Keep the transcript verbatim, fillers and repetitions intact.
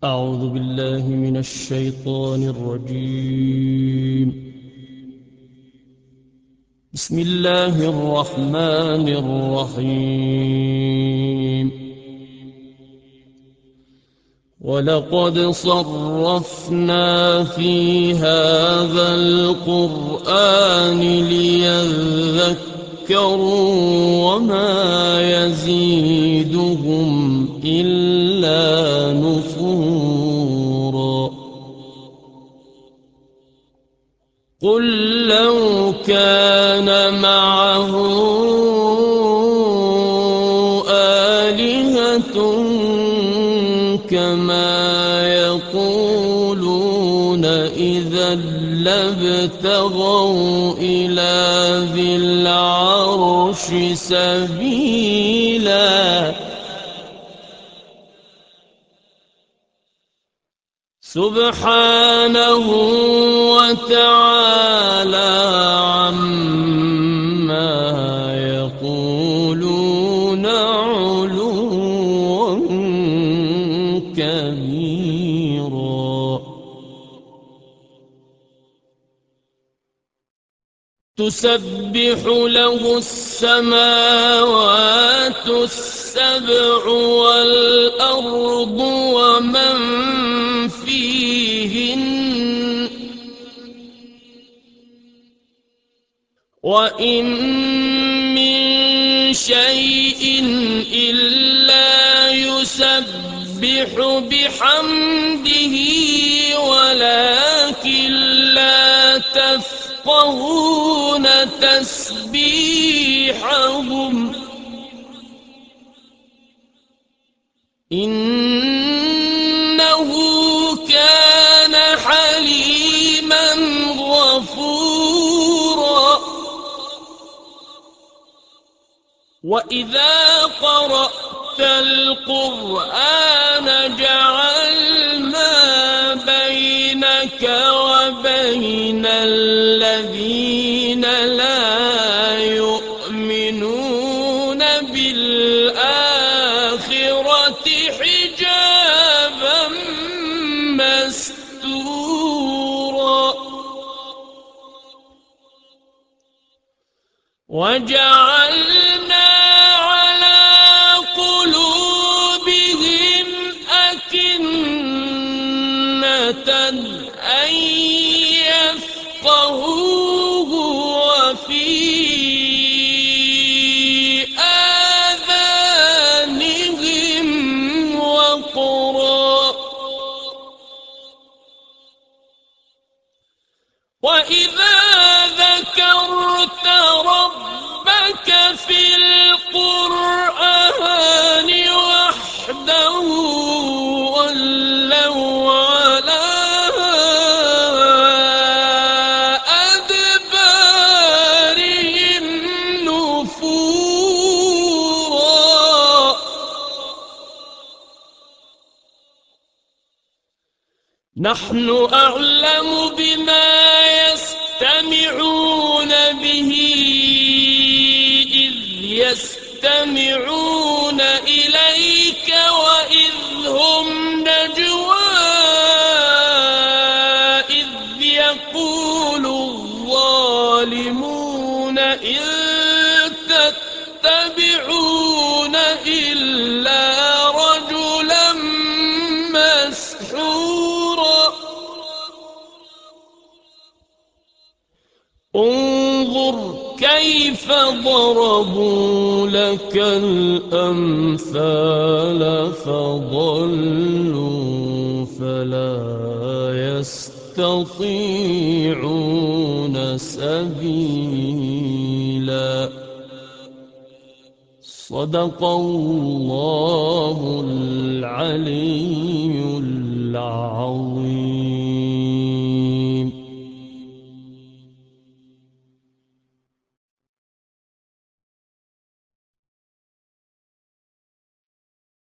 أعوذ بالله من الشيطان الرجيم. بسم الله الرحمن الرحيم. ولقد صرفنا في هذا القرآن ليذكروا وما يزيدهم إلا نفورا. قل لو كان معه آلهة كما يقولون إذا لابتغوا إلى ذي العرش سبيلا. سبحانه وتعالى عما يقولون علوا كبيرا. تسبح له السماوات السبع والأرض ومن فيهن وإن من شيء إلا يسبح بحمده ولكن لا تفقهون تسبيحهم إنه كان حليما غفورا. وإذا قرأت القرآن جعلنا بينك وبين الذين لا يؤمنون بالآخرة حجابا مستورا. وجعلنا على قلوبهم أكنة أن يفقهوه وفي آذانهم وقرا وإذا ذكرت ربك في القرآن وحده ولوا على أدبارهم نفورا. نحن أعلم بما يستمعون به إذ يستمعون إليك وإذ هم نجوى إذ يقول الظالمون إن تتبعون إلا رجلا مسحورا. انظر كيف ضربوا لك الأمثال فضلوا فلا يستطيعون سبيلا. صدق الله العلي العظيم.